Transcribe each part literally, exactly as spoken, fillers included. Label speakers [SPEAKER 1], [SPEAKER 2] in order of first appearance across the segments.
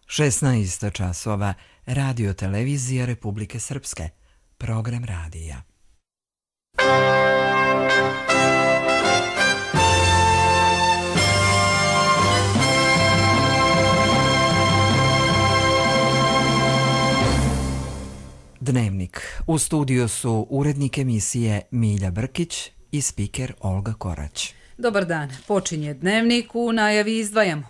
[SPEAKER 1] šesnaest časova, Radio televizija Republike Srpske, program radija. Dnevnik. U studiju su urednik emisije Milja Brkić i spiker Olga Korać.
[SPEAKER 2] Dobar dan. Počinje Dnevnik, u najavi izdvajamo.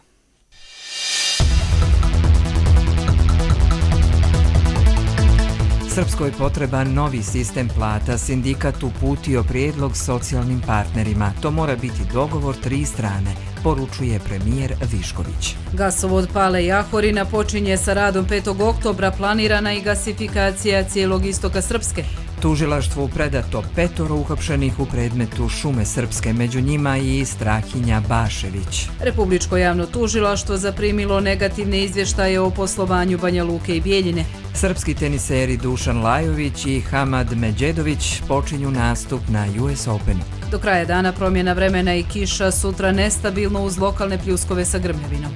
[SPEAKER 1] Srpskoj je potreban novi sistem plata. Sindikat uputio prijedlog socijalnim partnerima. To mora biti dogovor tri strane, poručuje premijer Višković.
[SPEAKER 2] Gasovod Pale Jahorina počinje sa radom petog oktobra, planirana i gasifikacija cijelog istoka Srpske.
[SPEAKER 1] Tužilaštvu predato petoro uhapšenih u predmetu Šume Srpske, među njima i Strahinja Bašević.
[SPEAKER 2] Republičko javno tužilaštvo zaprimilo negativne izvještaje o poslovanju Banja Luke i Bijeljine.
[SPEAKER 1] Srpski teniseri Dušan Lajović i Hamad Međedović počinju nastup na U S Openu.
[SPEAKER 2] Do kraja dana promjena vremena i kiša, sutra nestabilno uz lokalne pljuskove sa grmljavinom.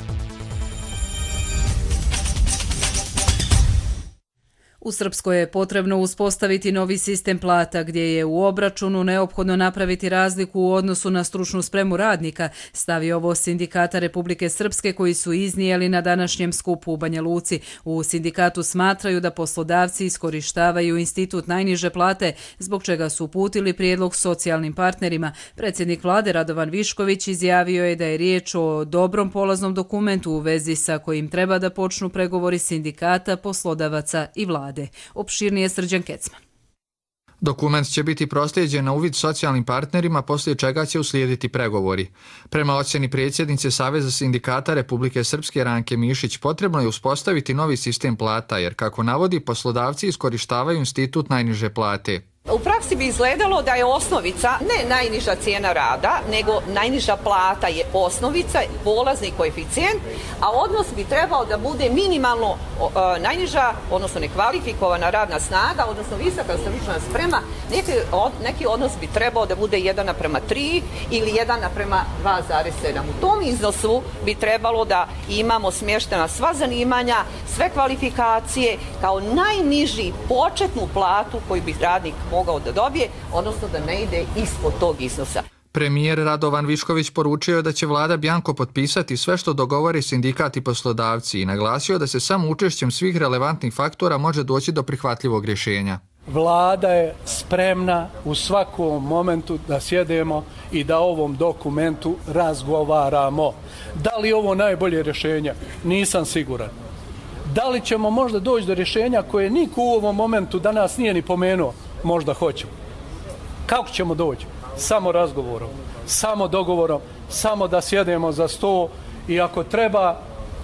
[SPEAKER 2] U Srpskoj je potrebno uspostaviti novi sistem plata gdje je u obračunu neophodno napraviti razliku u odnosu na stručnu spremu radnika, stavi ovo Sindikata Republike Srpske koji su iznijeli na današnjem skupu u Banja Luci. U sindikatu smatraju da poslodavci iskorištavaju institut najniže plate, zbog čega su uputili prijedlog socijalnim partnerima. Predsjednik vlade Radovan Višković izjavio je da je riječ o dobrom polaznom dokumentu u vezi sa kojim treba da počnu pregovori sindikata, poslodavaca i vlade. Opširnije Srđan Kecman.
[SPEAKER 3] Dokument će biti proslijeđen na uvid socijalnim partnerima, poslije čega će uslijediti pregovori. Prema ocjeni predsjednice Saveza sindikata Republike Srpske Ranke Mišić, potrebno je uspostaviti novi sistem plata, jer kako navodi, poslodavci iskorištavaju institut najniže plate.
[SPEAKER 4] U praksi bi izgledalo da je osnovica ne najniža cijena rada, nego najniža plata je osnovica, polazni koeficijent, a odnos bi trebao da bude minimalno e, najniža, odnosno nekvalifikovana radna snaga, odnosno visoka stručna sprema. Neki, od, neki odnos bi trebao da bude jedan naprema tri ili jedan naprema dva zarez sedam. U tom iznosu bi trebalo da imamo smještena sva zanimanja, sve kvalifikacije kao najniži početnu platu koju bi radnik mogao da dobije, odnosno da ne ide ispod tog iznosa.
[SPEAKER 3] Premijer Radovan Višković poručio je da će vlada bjanko potpisati sve što dogovori sindikat i poslodavci i naglasio da se samo učešćem svih relevantnih faktora može doći do prihvatljivog rješenja.
[SPEAKER 5] Vlada je spremna u svakom momentu da sjedemo i da o ovom dokumentu razgovaramo. Da li je ovo najbolje rješenje? Nisam siguran. Da li ćemo možda doći do rješenja koje niko u ovom momentu danas nije ni pomenuo? Možda hoćemo. Kako ćemo doći? Samo razgovorom, samo dogovorom, samo da sjedemo za sto i ako treba,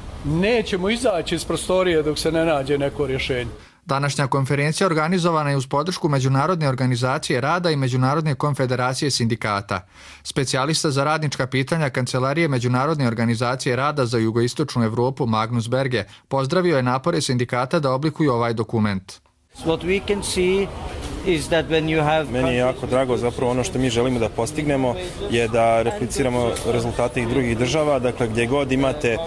[SPEAKER 5] nećemo izaći iz prostorije dok se ne nađe neko rješenje.
[SPEAKER 3] Današnja konferencija organizovana je uz podršku Međunarodne organizacije rada i Međunarodne konfederacije sindikata. Specijalista za radnička pitanja Kancelarije Međunarodne organizacije rada za jugoistočnu Evropu Magnus Berge pozdravio je napore sindikata da oblikuju ovaj dokument.
[SPEAKER 6] What we can see is that when you have...
[SPEAKER 7] Meni je jako drago, zapravo ono što mi želimo da postignemo je da repliciramo rezultate i drugih država, dakle gdje god imate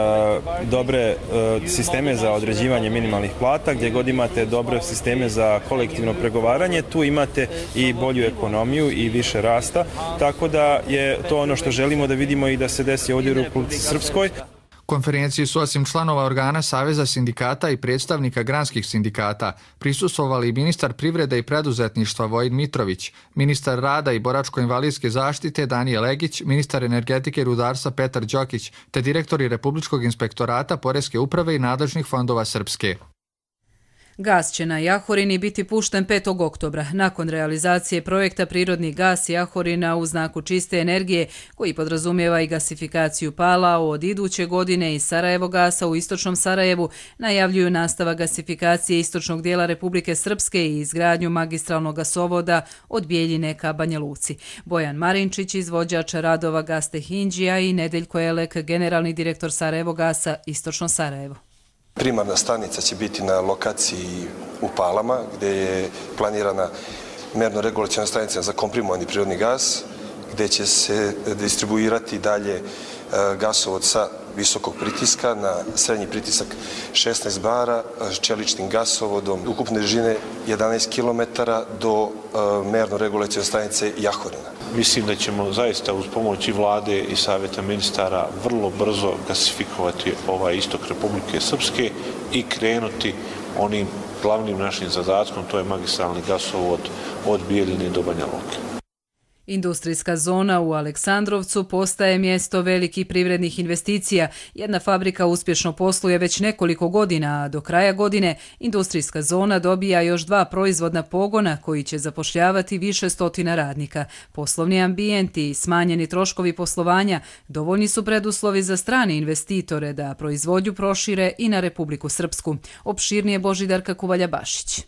[SPEAKER 7] uh, dobre uh, sisteme za određivanje minimalnih plata, gdje god imate dobre sisteme za kolektivno pregovaranje, tu imate i bolju ekonomiju i više rasta, tako da je to ono što želimo da vidimo i da se desi ovdje u Republici Srpskoj.
[SPEAKER 3] Konferenciji su osim članova organa Saveza sindikata i predstavnika granskih sindikata prisustvovali ministar privrede i preduzetništva Vojin Mitrović, ministar rada i boračko-invalidske zaštite Danijel Legić, ministar energetike i rudarstva Petar Đokić, te direktori Republičkog inspektorata, Poreske uprave i nadležnih fondova Srpske.
[SPEAKER 2] Gas će na Jahorini biti pušten petog oktobra. Nakon realizacije projekta Prirodni gas Jahorina u znaku čiste energije, koji podrazumijeva i gasifikaciju Pala, od iduće godine i Sarajevo gasa u istočnom Sarajevu najavljuju nastavak gasifikacije istočnog dijela Republike Srpske i izgradnju magistralnog gasovoda od Bijeljine ka Banja Luci. Bojan Marinčić, izvođač radova Gas Tehindžija, i Nedeljko Elek, generalni direktor Sarajevo gasa istočno Sarajevo.
[SPEAKER 8] Primarna stanica će biti na lokaciji u Palama, gdje je planirana merno-regulaciona stanica za komprimovani prirodni gas, gdje će se distribuirati dalje gasovod sa visokog pritiska na srednji pritisak šesnaest bara, čeličnim gasovodom ukupne dužine jedanaest kilometara do merno-regulacione stanice Jahorina.
[SPEAKER 9] Mislim da ćemo zaista uz pomoć i vlade i savjeta ministara vrlo brzo gasifikovati ovaj istok Republike Srpske i krenuti onim glavnim našim zadatkom, to je magistralni gasovod od Bijeljine do Banja Luke.
[SPEAKER 2] Industrijska zona u Aleksandrovcu postaje mjesto velikih privrednih investicija. Jedna fabrika uspješno posluje već nekoliko godina, a do kraja godine industrijska zona dobija još dva proizvodna pogona koji će zapošljavati više stotina radnika. Poslovni ambijent i smanjeni troškovi poslovanja dovoljni su preduslovi za strane investitore da proizvodnju prošire i na Republiku Srpsku. Opširnije Božidarka Kuvalja-Bašić.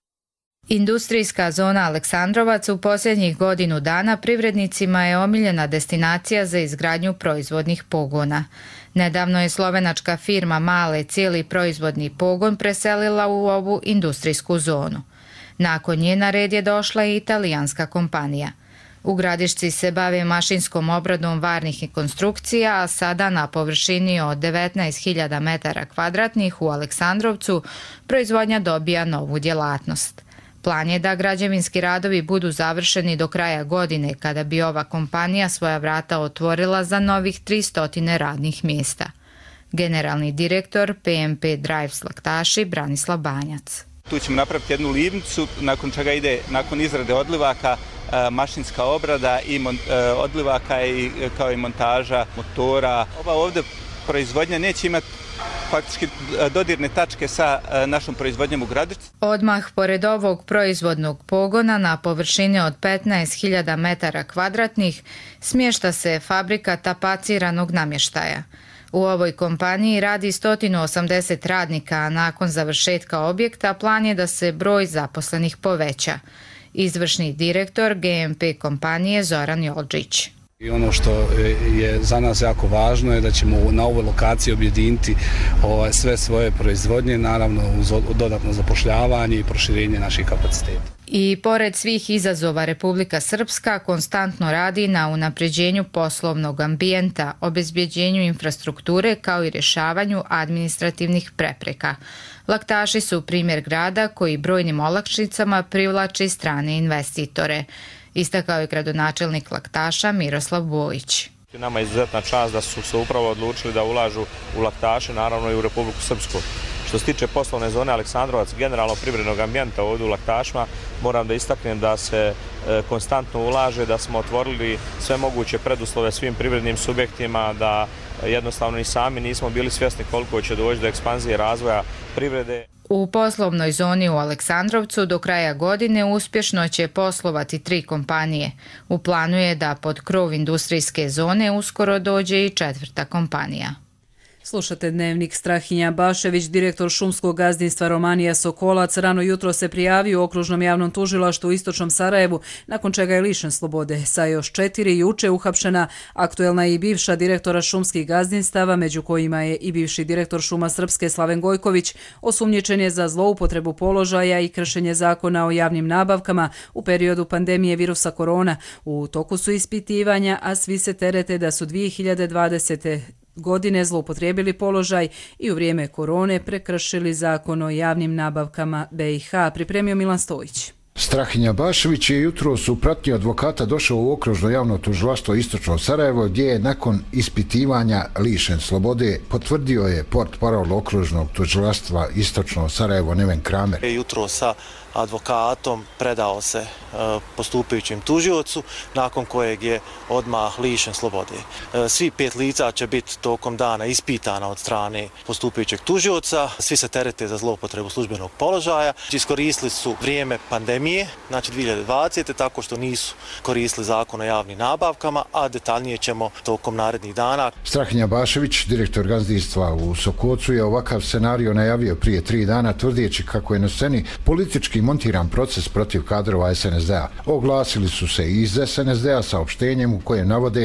[SPEAKER 10] Industrijska zona Aleksandrovac u posljednjih godinu dana privrednicima je omiljena destinacija za izgradnju proizvodnih pogona. Nedavno je slovenačka firma Male cijeli proizvodni pogon preselila u ovu industrijsku zonu. Nakon nje na red je došla i italijanska kompanija. U Gradišci se bave mašinskom obradom varnih konstrukcija, a sada na površini od devetnaest hiljada metara kvadratnih u Aleksandrovcu proizvodnja dobija novu djelatnost. Plan je da građevinski radovi budu završeni do kraja godine, kada bi ova kompanija svoja vrata otvorila za novih tristo radnih mjesta. Generalni direktor P M P Drives Laktaši Branislav Banjac.
[SPEAKER 11] Tu ćemo napraviti jednu livnicu, nakon čega ide, nakon izrade odlivaka, mašinska obrada i odlivaka i kao i montaža motora. Ova ovdje proizvodnja neće imati faktički dodirne tačke sa našom proizvodnjom u Gradišci.
[SPEAKER 10] Odmah pored ovog proizvodnog pogona na površini od petnaest hiljada metara kvadratnih smješta se fabrika tapaciranog namještaja. U ovoj kompaniji radi sto osamdeset radnika, a nakon završetka objekta plan je da se broj zaposlenih poveća. Izvršni direktor G M P kompanije Zoran Jolđić.
[SPEAKER 12] I ono što je za nas jako važno je da ćemo na ovoj lokaciji objediniti sve svoje proizvodnje, naravno uz dodatno zapošljavanje i proširenje naših kapaciteta.
[SPEAKER 10] I pored svih izazova Republika Srpska konstantno radi na unapređenju poslovnog ambijenta, obezbjeđenju infrastrukture kao i rješavanju administrativnih prepreka. Laktaši su primjer grada koji brojnim olakšicama privlači strane investitore. Istakao je gradonačelnik Laktaša Miroslav Bojić.
[SPEAKER 13] Nama je izuzetna čast da su se upravo odlučili da ulažu u Laktaše, naravno i u Republiku Srpsku. Što se tiče poslovne zone Aleksandrovac, generalno privrednog ambijenta ovdje u Laktašima, moram da istaknem da se konstantno ulaže, da smo otvorili sve moguće preduslove svim privrednim subjektima, da jednostavno i sami nismo bili svjesni koliko će doći do ekspanzije razvoja privrede.
[SPEAKER 10] U poslovnoj zoni u Aleksandrovcu do kraja godine uspješno će poslovati tri kompanije. U planu je da pod krov industrijske zone uskoro dođe i četvrta kompanija.
[SPEAKER 2] Slušate Dnevnik. Strahinja Bašević, direktor šumskog gazdinstva Romanija Sokolac, rano jutro se prijavio u okružnom javnom tužilaštvu u istočnom Sarajevu, nakon čega je lišen slobode. Sa još četiri juče uhapšena aktuelna i bivša direktora šumskih gazdinstava, među kojima je i bivši direktor Šuma Srpske Slaven Gojković, osumnjičen je za zloupotrebu položaja i kršenje zakona o javnim nabavkama u periodu pandemije virusa korona. U toku su ispitivanja, a svi se terete da su dvije hiljade dvadesete godine zloupotrijebili položaj i u vrijeme korone prekršili zakon o javnim nabavkama B i H, pripremio Milan Stojić.
[SPEAKER 14] Strahinja Bašević je jutros u pratnji advokata došao u okružno javno tužilaštvo istočno Sarajevo, gdje je nakon ispitivanja lišen slobode, potvrdio je portparol okružnog tužilaštva istočno Sarajevo Neven Kramer.
[SPEAKER 15] Jutro sa advokatom predao se postupajućem tužiocu, nakon kojeg je odmah lišen slobode. Svi pet lica će biti tokom dana ispitana od strane postupajućeg tužioca. Svi se terete za zloupotrebu službenog položaja. Iskoristili su vrijeme pandemije, znači dvije hiljade dvadesete. tako što nisu koristili zakon o javnim nabavkama, a detaljnije ćemo tokom narednih dana.
[SPEAKER 14] Strahinja Bašević, direktor gazdinstva u Sokocu, je ovakav scenario najavio prije tri dana, tvrdijeći kako je na sceni politički montiran proces protiv kadrova S N S D-a. Oglasili su se iz S N S D-a saopštenjem u kojem navode da u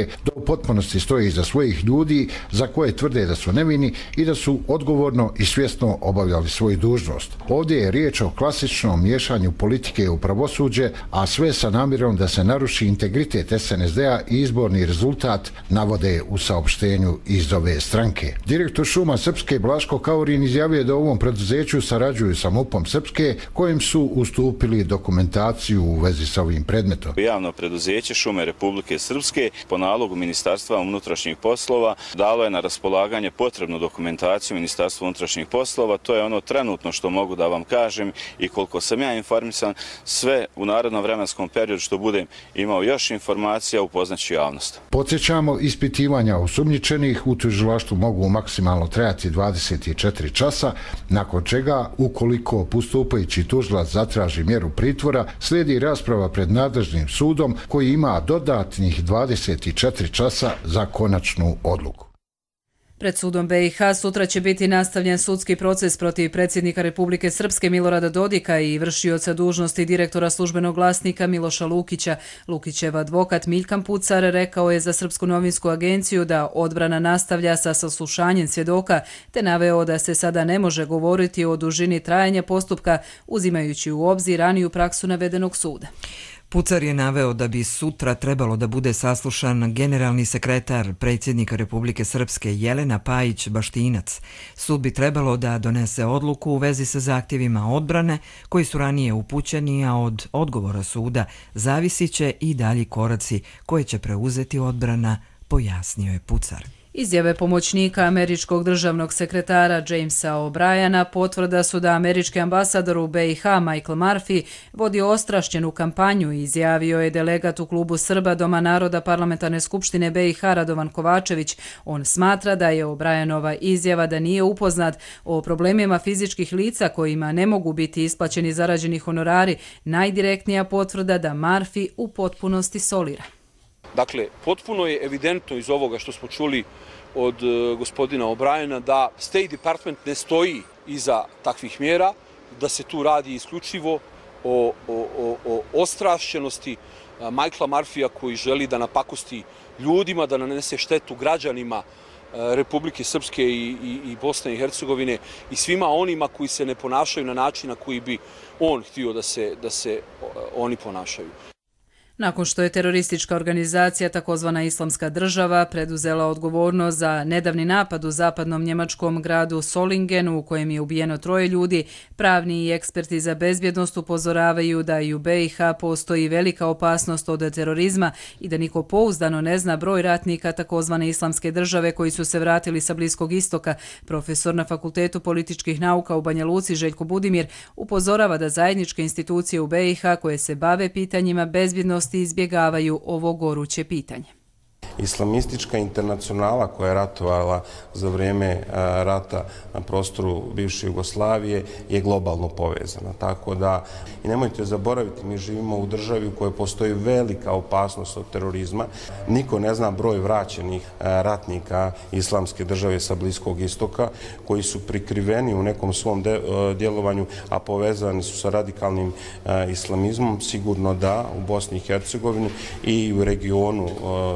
[SPEAKER 14] potpunosti stoje iza svojih ljudi za koje tvrde da su nevini i da su odgovorno i svjesno obavljali svoju dužnost. Ovdje je riječ o klasičnom miješanju politike u pravosuđe, a sve sa namjerom da se naruši integritet S N S D-a i izborni rezultat, navode u saopštenju iz ove stranke. Direktor Šuma Srpske Blaško Kaurin izjavio da u ovom preduzeću sarađuju sa MUP-om Srpske, kojim su ustupili dokumentaciju u vezi sa ovim predmetom.
[SPEAKER 16] Javno preduzeće Šume Republike Srpske po nalogu Ministarstva unutrašnjih poslova dalo je na raspolaganje potrebnu dokumentaciju Ministarstva unutrašnjih poslova. To je ono trenutno što mogu da vam kažem i koliko sam ja informisan, sve u narednom vremenskom periodu što budem imao još informacija upoznaću javnost.
[SPEAKER 14] Podsjećamo, ispitivanja osumnjičenih u tužilaštvu mogu maksimalno trajati dvadeset četiri časa, nakon čega, ukoliko postupajući tužilac zatraži mjeru pritvora, slijedi rasprava pred nadležnim sudom koji ima dodatnih dvadeset četiri časa za konačnu odluku.
[SPEAKER 2] Pred sudom B i H sutra će biti nastavljen sudski proces protiv predsjednika Republike Srpske Milorada Dodika i vršioca dužnosti direktora službenog glasnika Miloša Lukića. Lukićev advokat Miljkan Pucar rekao je za Srpsku novinsku agenciju da odbrana nastavlja sa saslušanjem svjedoka, te naveo da se sada ne može govoriti o dužini trajanja postupka, uzimajući u obzir raniju praksu navedenog suda.
[SPEAKER 1] Pucar je naveo da bi sutra trebalo da bude saslušan generalni sekretar predsjednika Republike Srpske Jelena Pajić-Baštinac. Sud bi trebalo da donese odluku u vezi sa zahtjevima odbrane koji su ranije upućeni, a od odgovora suda zavisit će i dalji koraci koje će preuzeti odbrana, pojasnio je Pucar.
[SPEAKER 2] Izjave pomoćnika američkog državnog sekretara Jamesa O'Briana potvrda su da američki ambasador u B i H Michael Murphy vodi ostrašćenu kampanju i izjavio je delegat u klubu Srba Doma naroda Parlamentarne skupštine B i H Radovan Kovačević. On smatra da je O'Brianova izjava da nije upoznat o problemima fizičkih lica kojima ne mogu biti isplaćeni zarađeni honorari najdirektnija potvrda da Murphy u potpunosti solira.
[SPEAKER 17] Dakle, potpuno je evidentno iz ovoga što smo čuli od uh, gospodina O'Briana da State Department ne stoji iza takvih mjera, da se tu radi isključivo o, o, o, o ostrašćenosti uh, Michaela Murphyja koji želi da napakosti ljudima, da nanese štetu građanima uh, Republike Srpske i, i, i Bosne i Hercegovine i svima onima koji se ne ponašaju na način na koji bi on htio da se, da se uh, oni ponašaju.
[SPEAKER 2] Nakon što je teroristička organizacija takozvana Islamska država preduzela odgovornost za nedavni napad u zapadnom njemačkom gradu Solingenu u kojem je ubijeno troje ljudi, pravni i eksperti za bezbjednost upozoravaju da i u B i H postoji velika opasnost od terorizma i da niko pouzdano ne zna broj ratnika takozvane Islamske države koji su se vratili sa Bliskog istoka. Profesor na Fakultetu političkih nauka u Banja Luci Željko Budimir upozorava da zajedničke institucije u B i H koje se bave pitanjima bezbjednosti izbjegavaju ovo goruće pitanje.
[SPEAKER 18] Islamistička internacionala koja je ratovala za vrijeme rata na prostoru bivše Jugoslavije je globalno povezana. Tako da, i nemojte zaboraviti, mi živimo u državi u kojoj postoji velika opasnost od terorizma. Niko ne zna broj vraćenih ratnika Islamske države sa Bliskog istoka koji su prikriveni u nekom svom djelovanju, a povezani su sa radikalnim islamizmom. Sigurno da u Bosni i Hercegovini i u regionu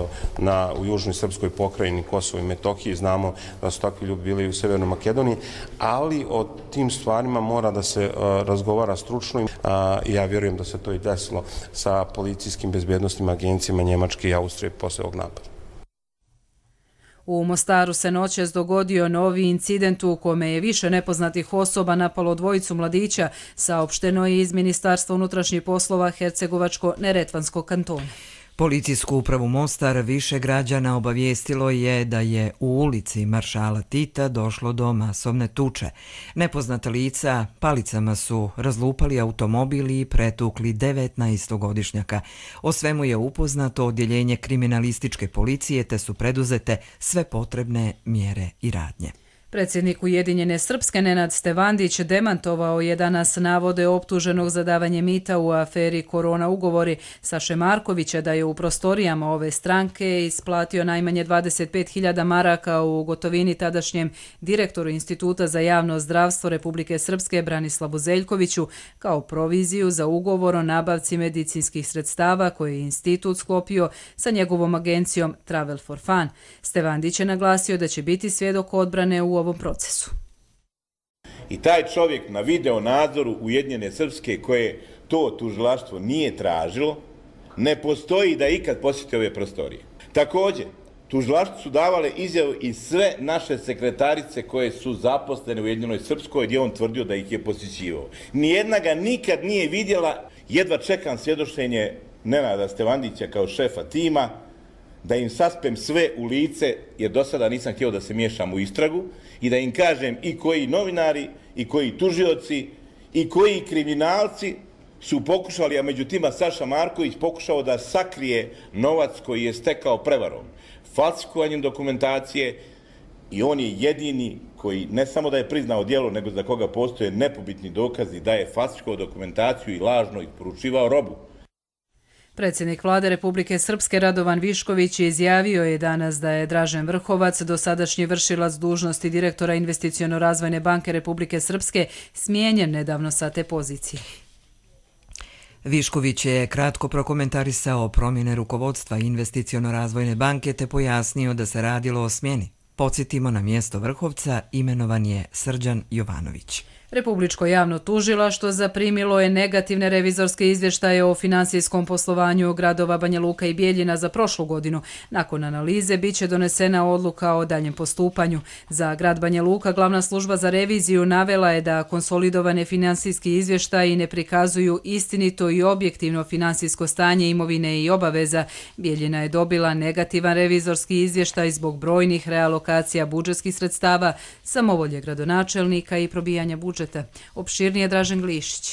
[SPEAKER 18] na Na, u južnoj srpskoj pokrajini Kosovo i Metohiji, znamo da su takvi ljudi bili u Severnoj Makedoniji, ali o tim stvarima mora da se uh, razgovara stručno i uh, ja vjerujem da se to i desilo sa policijskim bezbjednostnim agencijama Njemačke i Austrije posle ovog napada.
[SPEAKER 2] U Mostaru se noćas dogodio novi incident u kome je više nepoznatih osoba napalo dvojicu mladića, saopšteno je iz Ministarstva unutrašnjih poslova Hercegovačko-Neretvanskog kantona.
[SPEAKER 1] Policijsku upravu Mostar više građana obavijestilo je da je u ulici Maršala Tita došlo do masovne tuče. Nepoznata lica palicama su razlupali automobil i pretukli devetnaestogodišnjaka. O svemu je upoznato odjeljenje kriminalističke policije te su preduzete sve potrebne mjere i radnje.
[SPEAKER 2] Predsjednik Ujedinjene Srpske Nenad Stevandić demantovao je danas navode optuženog za davanje mita u aferi Korona ugovori Saše Markovića da je u prostorijama ove stranke isplatio najmanje dvadeset pet hiljada maraka u gotovini tadašnjem direktoru Instituta za javno zdravstvo Republike Srpske Branislavu Zeljkoviću kao proviziju za ugovor o nabavci medicinskih sredstava koje je institut sklopio sa njegovom agencijom Travel for Fun. Stevandić je naglasio da će biti svjedok odbrane u ovom procesu.
[SPEAKER 19] I taj čovjek na video nadzoru Ujedinjene Srpske koje to tužilaštvo nije tražilo, ne postoji da ikad posjeti ove prostorije. Također, tužilaštvu su davale izjavu i sve naše sekretarice koje su zaposlene u Ujedinjenoj Srpskoj gdje on tvrdio da ih je posjećivao. Nijedna ga nikad nije vidjela, jedva čekam svjedočenje Nenada Stevandića kao šefa tima, da im saspem sve u lice, jer do sada nisam htio da se miješam u istragu, i da im kažem i koji novinari, i koji tužioci, i koji kriminalci su pokušali, a među tima Saša Marković pokušao da sakrije novac koji je stekao prevarom, falsifikovanjem dokumentacije, i on je jedini koji ne samo da je priznao djelo, nego za koga postoje nepobitni dokazi da je falsifikovao dokumentaciju i lažno isporučivao robu.
[SPEAKER 2] Predsjednik Vlade Republike Srpske Radovan Višković izjavio je danas da je Dražen Vrhovac, dosadašnji vršilac dužnosti direktora Investiciono-razvojne banke Republike Srpske, smijenjen nedavno sa te pozicije.
[SPEAKER 1] Višković je kratko prokomentarisao promjene rukovodstva Investiciono-razvojne banke te pojasnio da se radilo o smjeni. Podsjetimo, na mjesto Vrhovca imenovan je Srđan Jovanović.
[SPEAKER 2] Republičko javno tužilaštvo zaprimilo je negativne revizorske izvještaje o finansijskom poslovanju gradova Banja Luka i Bijeljina za prošlu godinu. Nakon analize biće donesena odluka o daljem postupanju. Za grad Banja Luka glavna služba za reviziju navela je da konsolidovane finansijski izvještaji ne prikazuju istinito i objektivno finansijsko stanje imovine i obaveza. Bijeljina je dobila negativan revizorski izvještaj zbog brojnih realokacija budžetskih sredstava, samovolje gradonačelnika i probijanja budžeta. Opširnije Dražen Glišić.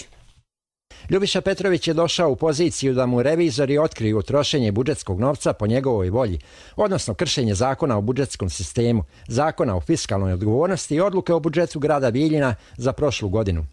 [SPEAKER 20] Ljubiša Petrović je došao u poziciju da mu revizori otkriju trošenje budžetskog novca po njegovoj volji, odnosno kršenje zakona o budžetskom sistemu, zakona o fiskalnoj odgovornosti i odluke o budžetu grada Bijeljina za prošlu godinu.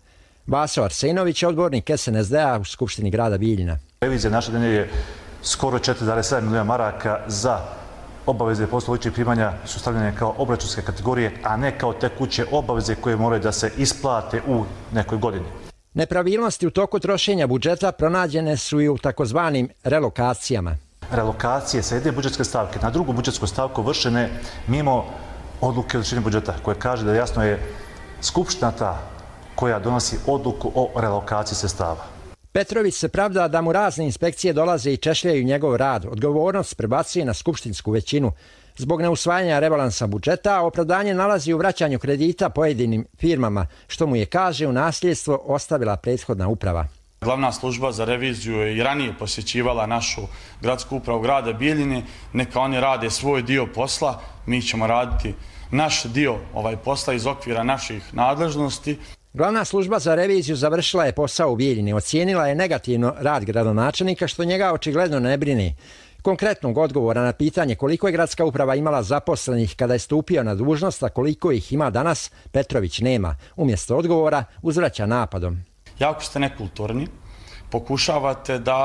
[SPEAKER 20] Vaso Arsenović je odbornik S N S D-a u Skupštini grada Bijeljina.
[SPEAKER 21] Revizija naše dnevne je skoro četiri zarez sedam milijuna maraka za obaveze poslovičnih primanja su stavljene kao obračunske kategorije, a ne kao tekuće obaveze koje moraju da se isplate u nekoj godini.
[SPEAKER 20] Nepravilnosti u toku trošenja budžeta pronađene su i u takozvanim relokacijama.
[SPEAKER 21] Relokacije sa jedne budžetske stavke na drugu budžetsku stavku vršene mimo odluke o izvršenju budžeta, koje kaže da jasno je Skupština ta koja donosi odluku o relokaciji sredstava.
[SPEAKER 20] Petrović se pravda da mu razne inspekcije dolaze i češljaju njegov rad. Odgovornost prebacuje na skupštinsku većinu zbog neusvajanja rebalansa budžeta, a opravdanje nalazi u vraćanju kredita pojedinim firmama, što mu je, kaže, u nasljedstvo ostavila prethodna uprava.
[SPEAKER 22] Glavna služba za reviziju je i ranije posjećivala našu gradsku upravu grada Bijeljine. Neka oni rade svoj dio posla, mi ćemo raditi naš dio ovaj posla iz okvira naših nadležnosti.
[SPEAKER 20] Glavna služba za reviziju završila je posao u Bijeljini. Ocijenila je negativno rad gradonačelnika, što njega očigledno ne brine. Konkretnog odgovora na pitanje koliko je gradska uprava imala zaposlenih kada je stupio na dužnost, a koliko ih ima danas, Petrović nema. Umjesto odgovora uzvraća napadom.
[SPEAKER 22] Jako ste nekulturni, pokušavate da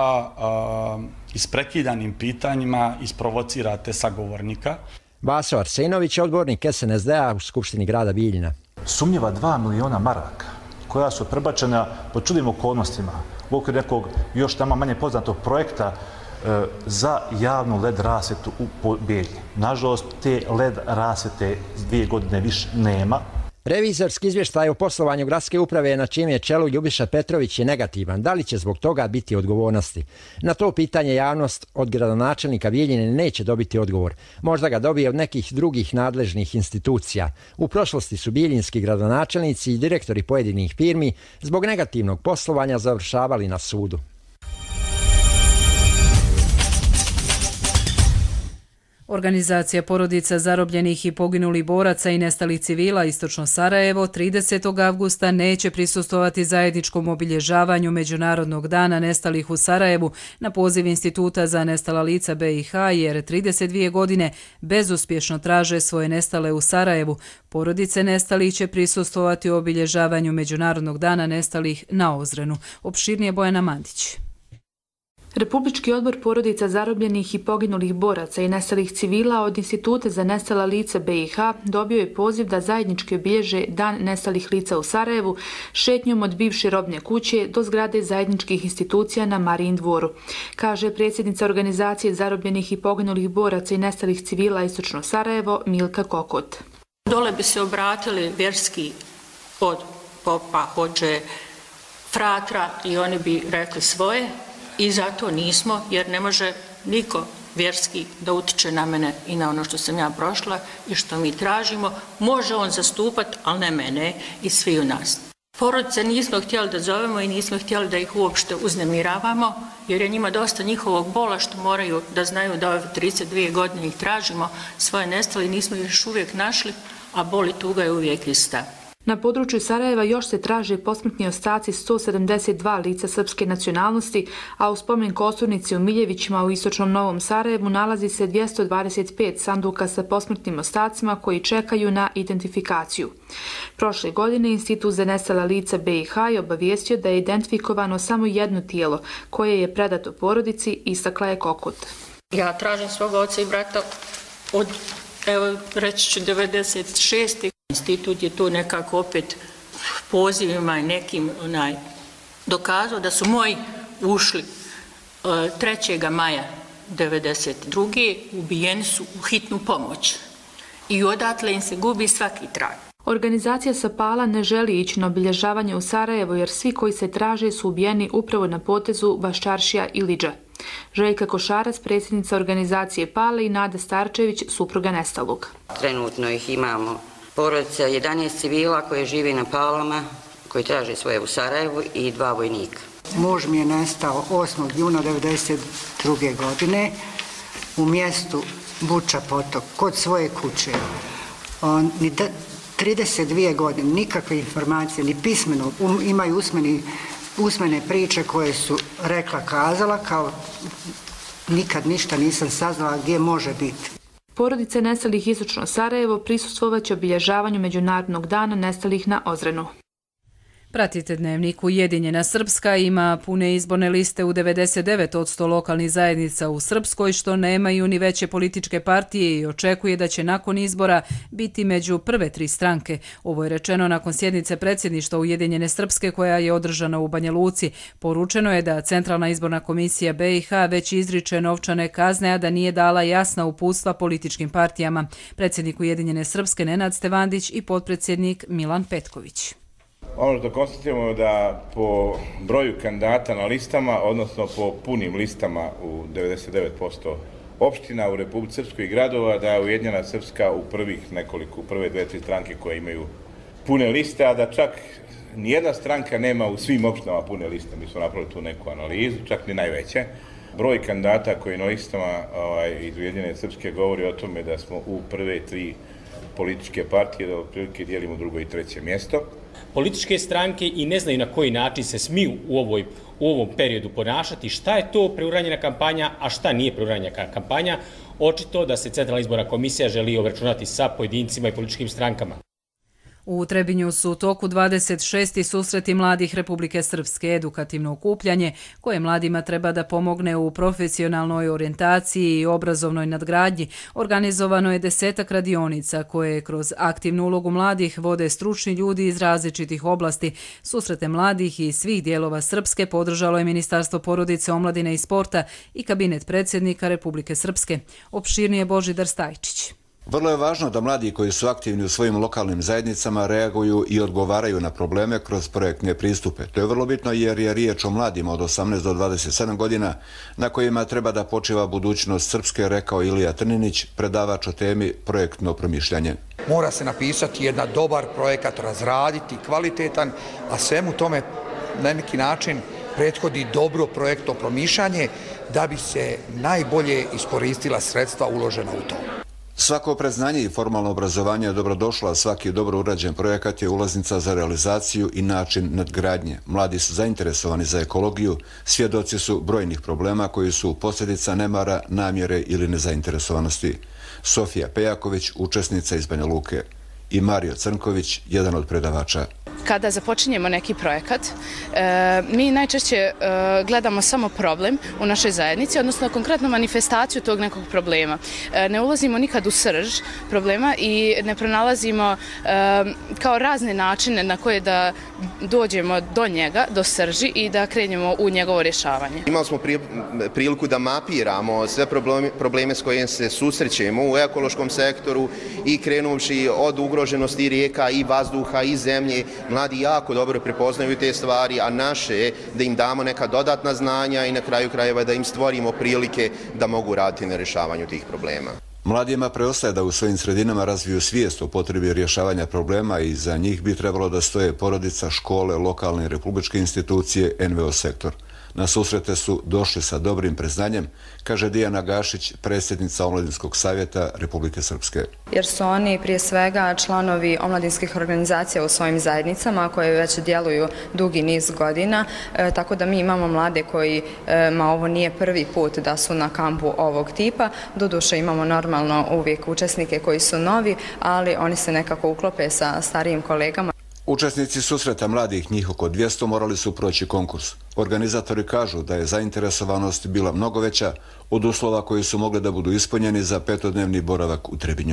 [SPEAKER 22] a, isprekidanim pitanjima isprovocirate sagovornika.
[SPEAKER 20] Vaso Arsenović je odbornik S N S D-a u Skupštini grada Bijeljina.
[SPEAKER 21] Sumnjiva dva miliona maraka koja su prebačena po čudnim okolnostima u okviru nekog još tamo manje poznatog projekta e, za javnu led rasvjetu u Bijeljini. Nažalost, te led rasvjete dvije godine više nema.
[SPEAKER 20] Revizorski izvještaj o poslovanju gradske uprave na čijem je čelu Ljubiša Petrović je negativan. Da li će zbog toga biti odgovornosti? Na to pitanje javnost od gradonačelnika Bijeljine neće dobiti odgovor. Možda ga dobije od nekih drugih nadležnih institucija. U prošlosti su bijeljinski gradonačelnici i direktori pojedinih firmi zbog negativnog poslovanja završavali na sudu.
[SPEAKER 2] Organizacija porodica zarobljenih i poginulih boraca i nestalih civila Istočno Sarajevo tridesetog avgusta neće prisustvovati zajedničkom obilježavanju Međunarodnog dana nestalih u Sarajevu na poziv Instituta za nestala lica B i H jer trideset dvije godine bezuspješno traže svoje nestale u Sarajevu. Porodice nestalih će prisustvovati u obilježavanju Međunarodnog dana nestalih na Ozrenu. Opširnije Bojana Mandić.
[SPEAKER 4] Republički odbor porodica zarobljenih i poginulih boraca i nestalih civila od Instituta za nestala lica B i H dobio je poziv da zajednički obilježe Dan nestalih lica u Sarajevu šetnjom od bivše robne kuće do zgrade zajedničkih institucija na Marijin dvoru, kaže predsjednica Organizacije zarobljenih i poginulih boraca i nestalih civila Istočno Sarajevo Milka Kokot.
[SPEAKER 5] Dole bi se obratili vjerski od popa, hođe, fratra i oni bi rekli svoje. I zato nismo, jer ne može niko vjerski da utiče na mene i na ono što sam ja prošla i što mi tražimo. Može on zastupati, ali ne mene i svi u nas. Porodice nismo htjeli da zovemo i nismo htjeli da ih uopšte uznemiravamo, jer je njima dosta njihovog bola što moraju da znaju da ove trideset dvije godine ih tražimo, svoje nestali nismo još uvijek našli, a bol i tuga je uvijek ista.
[SPEAKER 4] Na području Sarajeva još se traže posmrtni ostaci sto sedamdeset dva lica srpske nacionalnosti, a u spomen kosturnici u Miljevićima u istočnom Novom Sarajevu nalazi se dvjesto dvadeset pet sanduka sa posmrtnim ostacima koji čekaju na identifikaciju. Prošle godine Institut za nestala lica B i H je obavijestio da je identifikovano samo jedno tijelo koje je predato porodici, istakla je Kokot.
[SPEAKER 5] Ja tražim svoga oca i brata od, evo reći ću, devedeset šeste Institut je tu nekako opet pozivima i nekim onaj, dokazao da su moji ušli trećeg maja devedeset druge ubijeni su u hitnu pomoć i odatle im se gubi svaki trag.
[SPEAKER 4] Organizacija Sapala ne želi ići na obilježavanje u Sarajevo jer svi koji se traže su ubijeni upravo na potezu Baščaršija i Lidža. Željka Košarac, predsjednica organizacije Pale, i Nada Starčević, supruga nestalog.
[SPEAKER 23] Trenutno ih imamo porodica jedanaest civila koji živi na Palama, koji traže svoje u Sarajevu, i dva vojnika.
[SPEAKER 24] Muž mi je nestao osmog juna devedeset druge godine u mjestu Buča Potok, kod svoje kuće. On, ni trideset dvije godine, nikakve informacije, ni pismeno, um, imaju usmeni, usmene priče koje su rekla, kazala, kao nikad ništa nisam saznala gdje može biti.
[SPEAKER 4] Porodice nestalih Istočno Sarajevo prisustvovaće obilježavanju Međunarodnog dana nestalih na Ozrenu.
[SPEAKER 2] Pratite Dnevnik. Ujedinjena Srpska ima pune izborne liste u devedeset devet posto lokalnih zajednica u Srpskoj, što nemaju ni veće političke partije, i očekuje da će nakon izbora biti među prve tri stranke. Ovo je rečeno nakon sjednice predsjedništva Ujedinjene Srpske koja je održana u Banja Luci. Poručeno je da Centralna izborna komisija B i H već izriče novčane kazne, a da nije dala jasna uputstva političkim partijama. Predsjednik Ujedinjene Srpske Nenad Stevandić i potpredsjednik Milan Petković.
[SPEAKER 19] Ono što konstatiramo je da po broju kandidata na listama, odnosno po punim listama u devedeset devet posto opština u Republici Srpskoj i gradova, da je Ujedinjena Srpska u prvih nekoliko, prve dve, tri stranke koje imaju pune liste, a da čak nijedna stranka nema u svim opštinama pune liste. Mi smo napravili tu neku analizu, čak ni najveće. Broj kandidata koji na listama ovaj, iz Ujedinjene Srpske govori o tome da smo u prve tri političke partije, da otprilike dijelimo drugo i treće mjesto.
[SPEAKER 25] Političke stranke i ne znaju na koji način se smiju u, ovoj, u ovom periodu ponašati, šta je to preuranjena kampanja, a šta nije preuranjena kampanja. Očito da se Centralna izborna komisija želi obračunati sa pojedincima i političkim strankama.
[SPEAKER 2] U Trebinju su u toku dvadeset šesti susreti mladih Republike Srpske, edukativno okupljanje koje mladima treba da pomogne u profesionalnoj orijentaciji i obrazovnoj nadgradnji. Organizovano je desetak radionica koje kroz aktivnu ulogu mladih vode stručni ljudi iz različitih oblasti. Susrete mladih iz svih dijelova Srpske podržalo je Ministarstvo porodice, omladine i sporta i kabinet predsjednika Republike Srpske. Opširnije Božidar Stajčić.
[SPEAKER 26] Vrlo je važno da mladi koji su aktivni u svojim lokalnim zajednicama reaguju i odgovaraju na probleme kroz projektne pristupe. To je vrlo bitno jer je riječ o mladima od osamnaest do dvadeset sedam godina na kojima treba da počiva budućnost Srpske, rekao Ilija Trninić, predavač o temi projektno promišljanje.
[SPEAKER 27] Mora se napisati jedan dobar projekat, razraditi, kvalitetan, a svemu tome na neki način prethodi dobro projektno promišljanje da bi se najbolje iskoristila sredstva uložena u to.
[SPEAKER 26] Svako priznanje i formalno obrazovanje je dobrodošlo, a svaki dobro urađen projekat je ulaznica za realizaciju i način nadgradnje. Mladi su zainteresovani za ekologiju, svjedoci su brojnih problema koji su posljedica nemara, namjere ili nezainteresovanosti. Sofija Pejaković, učesnica iz Banja Luke, i Mario Crnković, jedan od predavača.
[SPEAKER 3] Kada započinjemo neki projekat, e, mi najčešće e, gledamo samo problem u našoj zajednici, odnosno konkretnu manifestaciju tog nekog problema. E, ne ulazimo nikad u srž problema i ne pronalazimo e, kao razne načine na koje da dođemo do njega, do srži i da krenemo u njegovo rješavanje.
[SPEAKER 6] Imali smo priliku da mapiramo sve probleme, probleme s kojim se susrećemo u ekološkom sektoru i krenuvši od ugroženosti rijeka i vazduha i zemlje. Mladi jako dobro prepoznaju te stvari, a naše je da im damo neka dodatna znanja i na kraju krajeva da im stvorimo prilike da mogu raditi na rješavanju tih problema.
[SPEAKER 26] Mladima preostaje da u svojim sredinama razviju svijest o potrebi rješavanja problema i za njih bi trebalo da stoje porodica, škole, lokalne i republičke institucije, en ve o sektor. Na susrete su došli sa dobrim priznanjem, kaže Dijana Gašić, predsjednica Omladinskog savjeta Republike Srpske.
[SPEAKER 7] Jer su oni prije svega članovi omladinskih organizacija u svojim zajednicama koje već djeluju dugi niz godina, e, tako da mi imamo mlade koji, e, ma ovo nije prvi put da su na kampu ovog tipa, doduše imamo normalno uvijek učesnike koji su novi, ali oni se nekako uklope sa starijim kolegama.
[SPEAKER 26] Učesnici susreta mladih, njih oko dvjesto, morali su proći konkurs. Organizatori kažu da je zainteresovanost bila mnogo veća od uslova koji su mogli da budu ispunjeni za petodnevni boravak u Trebinju.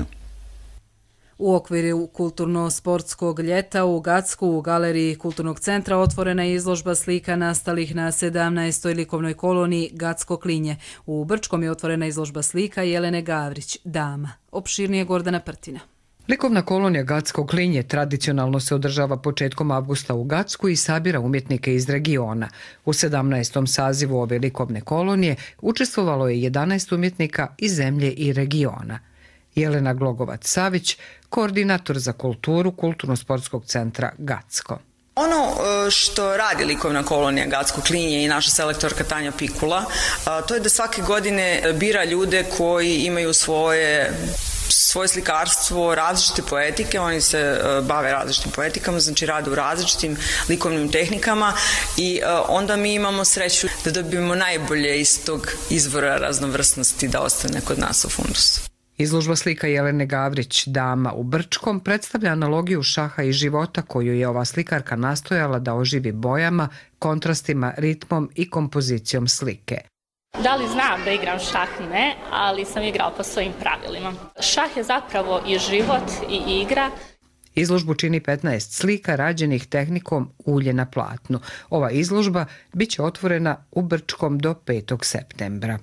[SPEAKER 2] U okviru kulturno-sportskog ljeta u Gacku u galeriji Kulturnog centra otvorena je izložba slika nastalih na sedamnaestoj likovnoj koloniji Gacko Klinje. U Brčkom je otvorena izložba slika Jelene Gavrić, Dama. Opširnije Gordana Prtina.
[SPEAKER 8] Likovna kolonija Gacko Klinje tradicionalno se održava početkom avgusta u Gacku i sabira umjetnike iz regiona. U sedamnaestom sazivu ove likovne kolonije učestvovalo je jedanaest umjetnika iz zemlje i regiona. Jelena Glogovac-Savić, koordinator za kulturu Kulturno-sportskog centra Gacko.
[SPEAKER 9] Ono što radi likovna kolonija Gacko Klinje i naša selektorka Tanja Pikula, to je da svake godine bira ljude koji imaju svoje svoje slikarstvo, različite poetike, oni se bave različitim poetikama, znači rade u različitim likovnim tehnikama i onda mi imamo sreću da dobijemo najbolje iz tog izvora raznovrsnosti da ostane kod nas u fundusu.
[SPEAKER 8] Izložba slika Jelene Gavrić, Dama u Brčkom, predstavlja analogiju šaha i života koju je ova slikarka nastojala da oživi bojama, kontrastima, ritmom i kompozicijom slike.
[SPEAKER 11] Da li znam da igram šah? Ne, ali sam igrao po svojim pravilima. Šah je zapravo i život i igra.
[SPEAKER 8] Izložbu čini petnaest slika rađenih tehnikom ulje na platnu. Ova izložba biće otvorena u Brčkom do petog septembra.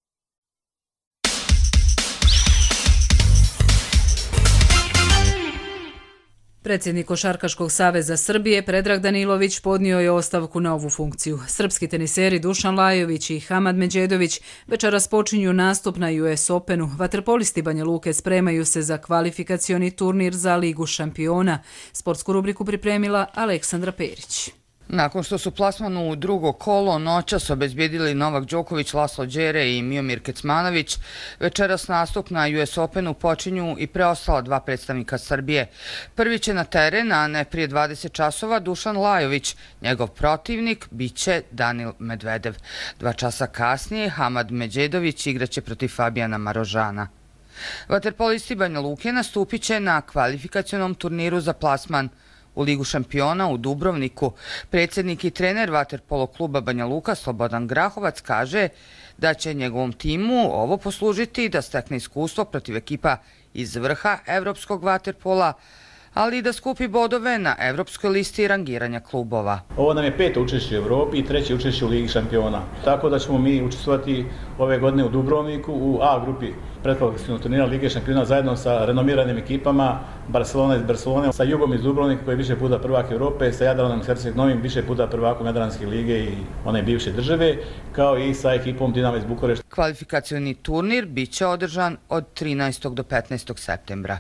[SPEAKER 2] Predsjednik Košarkaškog saveza Srbije Predrag Danilović podnio je ostavku na ovu funkciju. Srpski teniseri Dušan Lajović i Hamad Međedović večeras počinju nastup na U S Openu. Vaterpolisti Banja Luke spremaju se za kvalifikacioni turnir za Ligu šampiona. Sportsku rubriku pripremila Aleksandra Perić.
[SPEAKER 12] Nakon što su plasman u drugo kolo noćas obezbjedili Novak Đoković, Laslo Đere i Miomir Kecmanović, večeras nastup na U S Openu počinju i preostala dva predstavnika Srbije. Prvi će na teren, a ne prije dvadeset časova, Dušan Lajović. Njegov protivnik biće Danil Medvedev. Dva časa kasnije Hamad Međedović igraće protiv Fabijana Marožana. Vaterpolisti Banja Luke nastupit će na kvalifikacionom turniru za plasman u Ligu šampiona u Dubrovniku. Predsjednik i trener vaterpolo kluba Banja Luka Slobodan Grahovac kaže da će njegovom timu ovo poslužiti da stekne iskustvo protiv ekipa iz vrha evropskog vaterpola, ali i da skupi bodove na evropskoj listi rangiranja klubova.
[SPEAKER 28] Ovo nam je peto učešće u Evropi i treće učešće u Ligi šampiona. Tako da ćemo mi učestvovati ove godine u Dubrovniku u A grupi pretkvalifikacionog turnira Lige šampiona zajedno sa renomiranim ekipama Barcelona iz Barcelone, sa Jugom iz Dubrovnika koji je više puta prvak Evrope, sa Jadranom Herceg Novim više puta prvakom Jadranske lige i one bivše države, kao i sa ekipom Dinama iz Bukurešta.
[SPEAKER 12] Kvalifikacioni turnir biće održan od trinaestog do petnaestog septembra.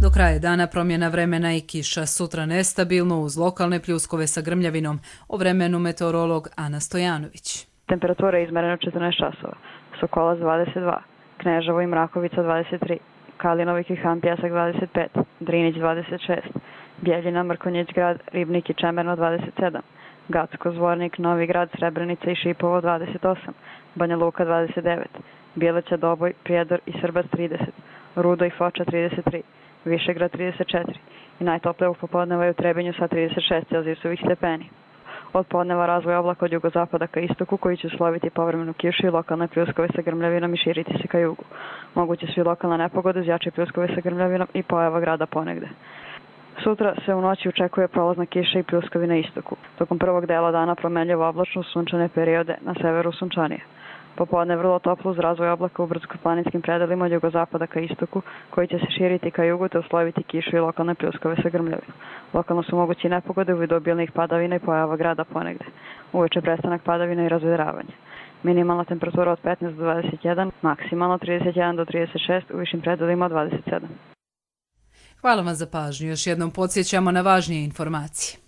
[SPEAKER 2] Do kraja dana promjena vremena i kiša, sutra nestabilno uz lokalne pljuskove sa grmljavinom. O vremenu meteorolog Ana Stojanović.
[SPEAKER 1] Temperatura je izmerena četrnaest časova, Sokolac dvadeset dva, Kneževo i Mrakovica dvadeset tri, Kalinov i Kihan Pjesak dvadeset pet, Drinić dvadeset šest, Bjeljina, Mrkonjić grad, Ribnik i Čemerno dvadeset sedam, Gacko, Zvornik, Novi grad, Srebrenica i Šipovo dvadeset osam, Banja Luka dvadeset devet, Bjeleća, Doboj, Prijedor i Srbac trideset, Rudo i Foča trideset tri, Višegrad trideset četiri i najtoplije u popodneva je u Trebinju sa trideset šest celzijusovih stepeni. Od podneva razvoj oblaka od jugozapada ka istoku koji će usloviti povremenu kišu i lokalne pljuskove sa grmljavinom i širiti se ka jugu. Moguće su i lokalne nepogode uz jače pljuskove sa grmljavinom i pojava grada ponegde. Sutra se u noći očekuje prolazna kiša i pljuskovi na istoku. Tokom prvog dela dana promenljivo oblačno sunčane periode, na severu sunčanije. Popodne vrlo toplo uz razvoj oblaka u brdsko-planinskim predelima od jugozapada ka istoku, koji će se širiti ka jugu te usloviti kišu i lokalne pljuskove sa grmljavinom. Lokalno su mogući nepogode u vidu obilnih padavina i pojava grada ponegde. Uveče prestanak padavina i razvedravanje. Minimalna temperatura od petnaest do dvadeset jedan, maksimalno trideset jedan do trideset šest, u višim predelima od dvadeset sedam.
[SPEAKER 2] Hvala vam za pažnju. Još jednom podsjećamo na važnije informacije.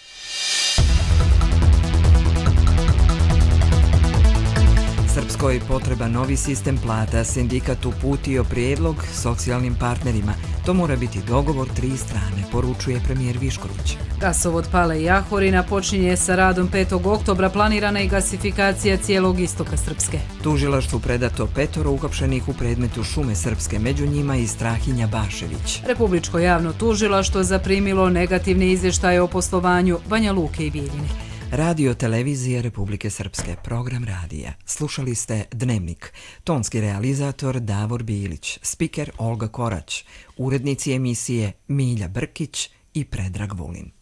[SPEAKER 10] Srpskoj je potreba novi sistem plata. Sindikat uputio prijedlog socijalnim partnerima. To mora biti dogovor tri strane, poručuje premijer Višković.
[SPEAKER 2] Gasovod Pale i Ahorina počinje sa radom petog oktobra. Planirana i gasifikacija cijelog istoka Srpske.
[SPEAKER 10] Tužilaštvu predato petoro uhapšenih u predmetu Šume Srpske, među njima i Strahinja Bašević.
[SPEAKER 2] Republičko javno tužilaštvo zaprimilo negativne izvještaje o poslovanju Banja Luke i Bijeljine.
[SPEAKER 10] Radio Televizije Republike Srpske, program radija. Slušali ste Dnevnik. Tonski realizator Davor Bilić, spiker Olga Korać, urednici emisije Milja Brkić i Predrag Vulin.